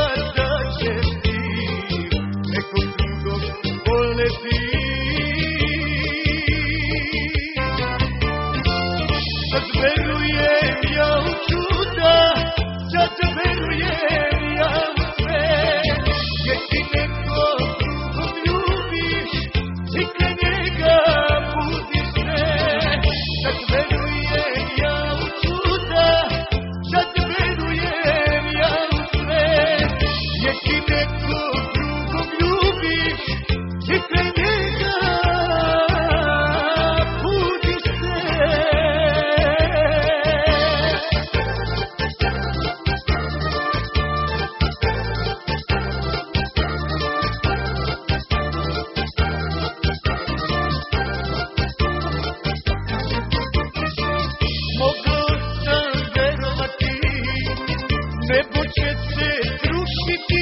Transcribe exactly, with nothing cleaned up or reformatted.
da ćeš ti nekog drugog voleti. Sad verujem ja u čuda, sad verujem ja u sve, jer ti nekog drugog ljubiš i kraj njega budiš sve. Sad verujem ja u čuda, sad verujem ja u sve, jer ti nekog drugog ljubiš i kraj njega budiš sve. Mogao sam verovati, nebo će se srušiti,